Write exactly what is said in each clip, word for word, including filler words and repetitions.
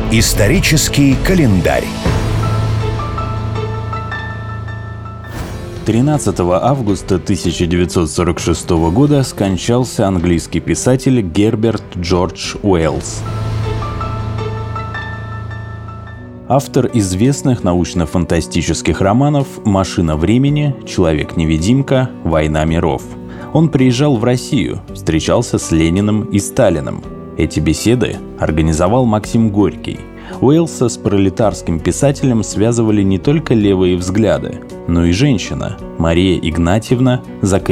Исторический календарь. тринадцатого августа тысяча девятьсот сорок шестого года скончался английский писатель Герберт Джордж Уэллс. Автор известных научно-фантастических романов «Машина времени», «Человек-невидимка», «Война миров». Он приезжал в Россию, встречался с Лениным и Сталиным. Эти беседы организовал Максим Горький. Уэллса с пролетарским писателем связывали не только левые взгляды, но и женщина Мария Игнатьевна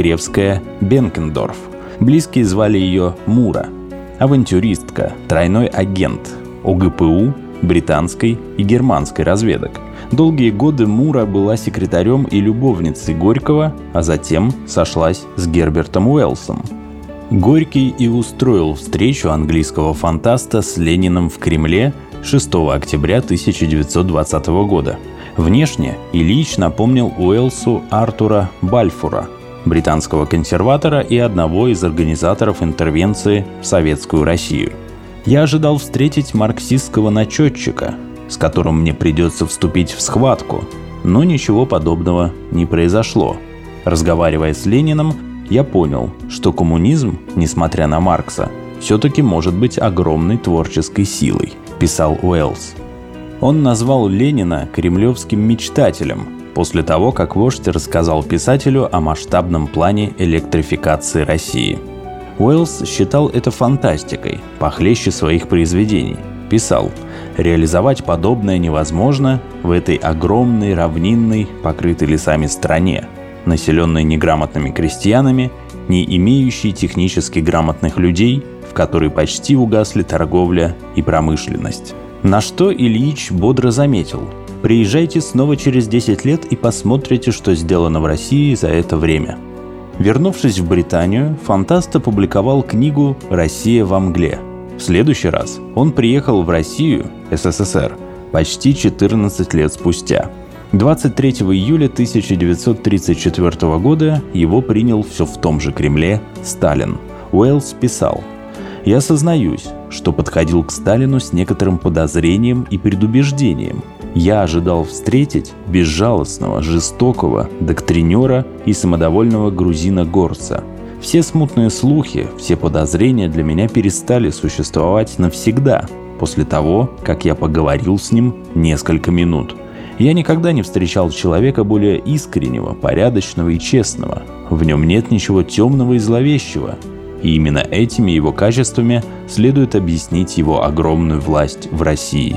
Закревская-Бенкендорф. Близкие звали ее Мура. Авантюристка, тройной агент ОГПУ, британской и германской разведок. Долгие годы Мура была секретарем и любовницей Горького, а затем сошлась с Гербертом Уэллсом. Горький и устроил встречу английского фантаста с Лениным в Кремле шестого октября тысяча девятьсот двадцатого года. Внешне Ильич напомнил Уэллсу Артура Бальфура, британского консерватора и одного из организаторов интервенции в советскую Россию. Я ожидал встретить марксистского начетчика, с которым мне придется вступить в схватку, но ничего подобного не произошло. Разговаривая с Лениным, я понял, что коммунизм, несмотря на Маркса, все-таки может быть огромной творческой силой, писал Уэллс. Он назвал Ленина кремлевским мечтателем после того, как вождь рассказал писателю о масштабном плане электрификации России. Уэллс считал это фантастикой, похлеще своих произведений. Писал: «Реализовать подобное невозможно в этой огромной, равнинной, покрытой лесами стране, населенной неграмотными крестьянами, не имеющей технически грамотных людей, в которой почти угасли торговля и промышленность». На что Ильич бодро заметил: «Приезжайте снова через десять лет и посмотрите, что сделано в России за это время». Вернувшись в Британию, фантаст опубликовал книгу «Россия во мгле». В следующий раз он приехал в Россию, СССР, почти четырнадцать лет спустя. двадцать третьего июля тысяча девятьсот тридцать четвёртого года его принял все в том же Кремле Сталин. Уэллс писал: «Я сознаюсь, что подходил к Сталину с некоторым подозрением и предубеждением. Я ожидал встретить безжалостного, жестокого доктринера и самодовольного грузина-горца. Все смутные слухи, все подозрения для меня перестали существовать навсегда после того, как я поговорил с ним несколько минут. Я никогда не встречал человека более искреннего, порядочного и честного. В нем нет ничего темного и зловещего. И именно этими его качествами следует объяснить его огромную власть в России».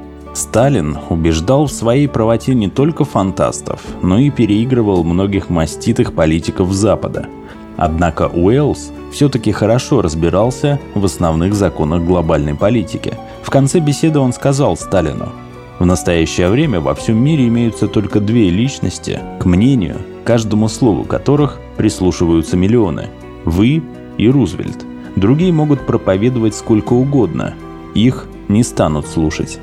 Сталин убеждал в своей правоте не только фантастов, но и переигрывал многих маститых политиков Запада. Однако Уэллс все-таки хорошо разбирался в основных законах глобальной политики. В конце беседы он сказал Сталину: «В настоящее время во всем мире имеются только две личности, к мнению, каждому слову которых прислушиваются миллионы – вы и Рузвельт. Другие могут проповедовать сколько угодно, их не станут слушать».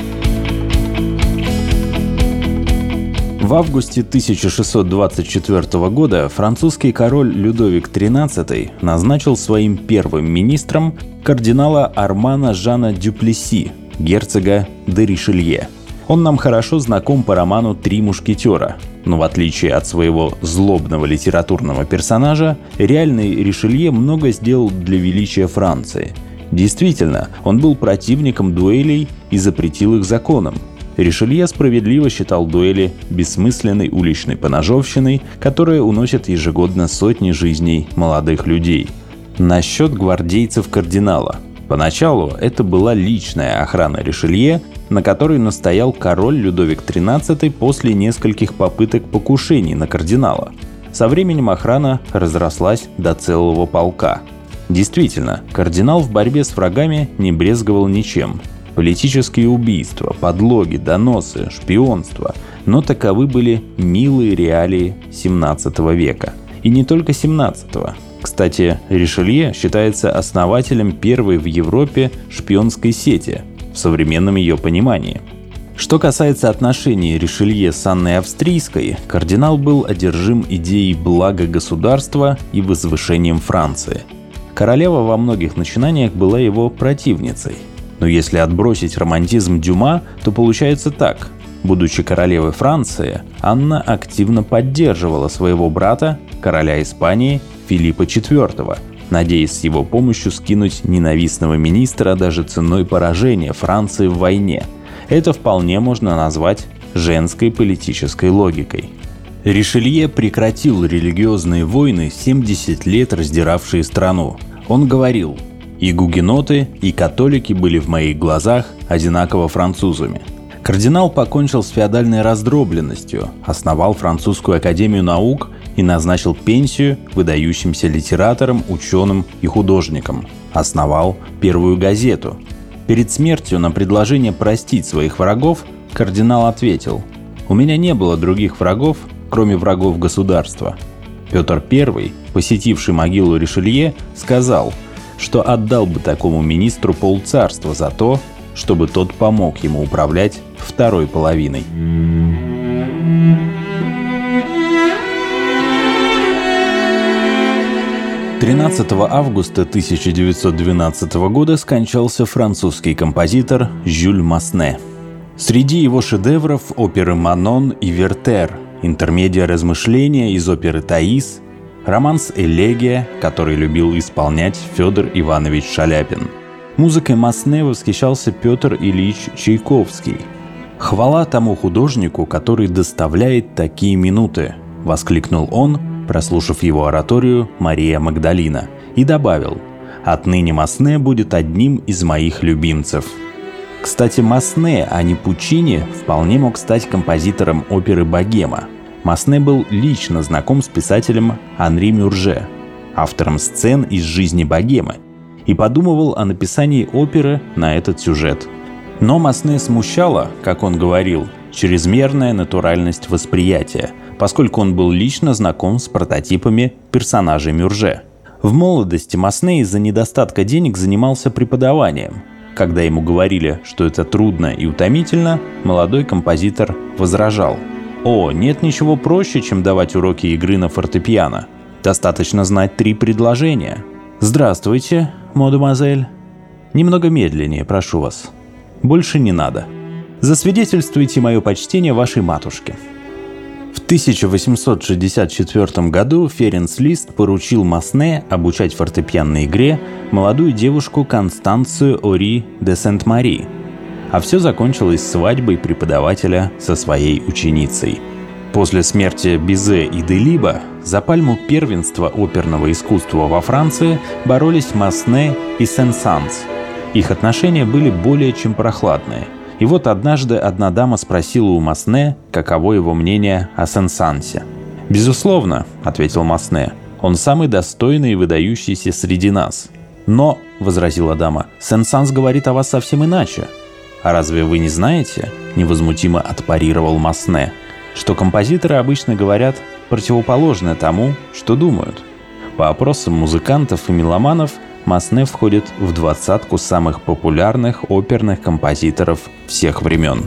В августе тысяча шестьсот двадцать четвёртого года французский король Людовик тринадцатый назначил своим первым министром кардинала Армана Жана Дюплесси, герцога де Ришелье. Он нам хорошо знаком по роману «Три мушкетера», но в отличие от своего злобного литературного персонажа, реальный Ришелье много сделал для величия Франции. Действительно, он был противником дуэлей и запретил их законом. Ришелье справедливо считал дуэли бессмысленной уличной поножовщиной, которая уносит ежегодно сотни жизней молодых людей. Насчет гвардейцев кардинала. Поначалу это была личная охрана Ришелье, на которой настоял король Людовик тринадцатый после нескольких попыток покушений на кардинала. Со временем охрана разрослась до целого полка. Действительно, кардинал в борьбе с врагами не брезговал ничем. Политические убийства, подлоги, доносы, шпионство. Но таковы были милые реалии семнадцатого века. И не только семнадцатого. Кстати, Ришелье считается основателем первой в Европе шпионской сети, в современном ее понимании. Что касается отношений Ришелье с Анной Австрийской, кардинал был одержим идеей блага государства и возвышением Франции. Королева во многих начинаниях была его противницей. Но если отбросить романтизм Дюма, то получается так. Будучи королевой Франции, Анна активно поддерживала своего брата, короля Испании, Филиппа четвёртого, надеясь с его помощью скинуть ненавистного министра даже ценой поражения Франции в войне. Это вполне можно назвать женской политической логикой. Ришелье прекратил религиозные войны, семьдесят лет раздиравшие страну. Он говорил: «И гугеноты, и католики были в моих глазах одинаково французами». Кардинал покончил с феодальной раздробленностью, основал Французскую академию наук и назначил пенсию выдающимся литераторам, ученым и художникам. Основал первую газету. Перед смертью на предложение простить своих врагов кардинал ответил: «У меня не было других врагов, кроме врагов государства». Петр Первый, посетивший могилу Ришелье, сказал, что отдал бы такому министру полцарства за то, чтобы тот помог ему управлять второй половиной. тринадцатого августа тысяча девятьсот двенадцатого года скончался французский композитор Жюль Масне. Среди его шедевров оперы «Манон» и «Вертер», интермедия размышления из оперы «Таис», романс «Элегия», который любил исполнять Федор Иванович Шаляпин. Музыкой Масне восхищался Петр Ильич Чайковский. «Хвала тому художнику, который доставляет такие минуты», — воскликнул он, прослушав его ораторию «Мария Магдалина», и добавил: «Отныне Масне будет одним из моих любимцев». Кстати, Масне, а не Пуччини, вполне мог стать композитором оперы «Богема». Масне был лично знаком с писателем Анри Мюрже, автором сцен из жизни богемы, и подумывал о написании оперы на этот сюжет. Но Масне смущала, как он говорил, чрезмерная натуральность восприятия, поскольку он был лично знаком с прототипами персонажей Мюрже. В молодости Масне из-за недостатка денег занимался преподаванием. Когда ему говорили, что это трудно и утомительно, молодой композитор возражал: «О, нет ничего проще, чем давать уроки игры на фортепиано. Достаточно знать три предложения. Здравствуйте, мадемуазель. Немного медленнее, прошу вас. Больше не надо. Засвидетельствуйте мое почтение вашей матушке». В тысяча восемьсот шестьдесят четвёртом году Ференц Лист поручил Масне обучать фортепианной игре молодую девушку Констанцию Ори де Сент-Мари. А все закончилось свадьбой преподавателя со своей ученицей. После смерти Бизе и Делиба за пальму первенства оперного искусства во Франции боролись Масне и Сен-Санс. Их отношения были более чем прохладные. И вот однажды одна дама спросила у Масне, каково его мнение о Сен-Сансе. «Безусловно», — ответил Масне, — «он самый достойный и выдающийся среди нас». «Но», — возразила дама, — «Сен-Санс говорит о вас совсем иначе». «А разве вы не знаете?» — невозмутимо отпарировал Масне, «что композиторы обычно говорят противоположное тому, что думают». По опросам музыкантов и меломанов Масне входит в двадцатку самых популярных оперных композиторов всех времен.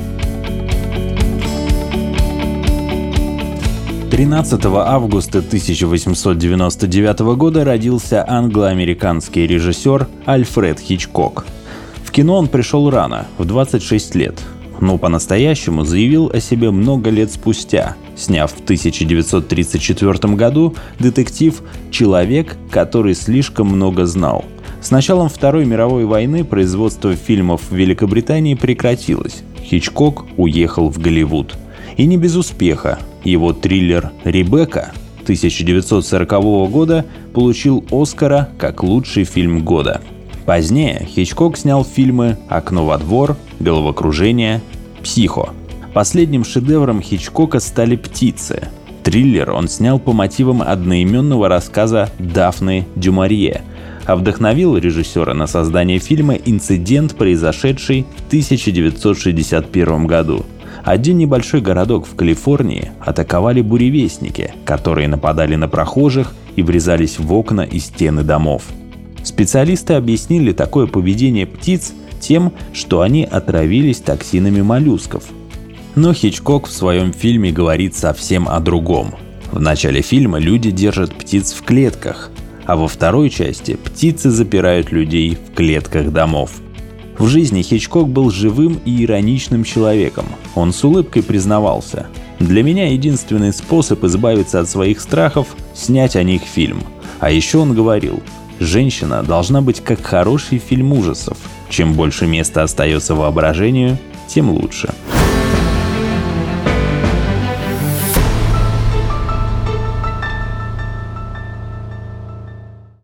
тринадцатого августа тысяча восемьсот девяносто девятого года родился англо-американский режиссер Альфред Хичкок. В кино он пришел рано, в двадцать шесть лет, но по-настоящему заявил о себе много лет спустя, сняв в тысяча девятьсот тридцать четвёртом году детектив «Человек, который слишком много знал». С началом Второй мировой войны производство фильмов в Великобритании прекратилось. Хичкок уехал в Голливуд. И не без успеха. Его триллер «Ребекка» тысяча девятьсот сорокового года получил Оскара как лучший фильм года. Позднее Хичкок снял фильмы «Окно во двор», «Головокружение», «Психо». Последним шедевром Хичкока стали «Птицы». Триллер он снял по мотивам одноименного рассказа Дафны Дюмарье, а вдохновил режиссера на создание фильма инцидент, произошедший в тысяча девятьсот шестьдесят первом году. Один небольшой городок в Калифорнии атаковали буревестники, которые нападали на прохожих и врезались в окна и стены домов. Специалисты объяснили такое поведение птиц тем, что они отравились токсинами моллюсков. Но Хичкок в своем фильме говорит совсем о другом. В начале фильма люди держат птиц в клетках, а во второй части птицы запирают людей в клетках домов. В жизни Хичкок был живым и ироничным человеком. Он с улыбкой признавался: «Для меня единственный способ избавиться от своих страхов – снять о них фильм». А еще он говорил: «Женщина должна быть как хороший фильм ужасов. Чем больше места остается воображению, тем лучше».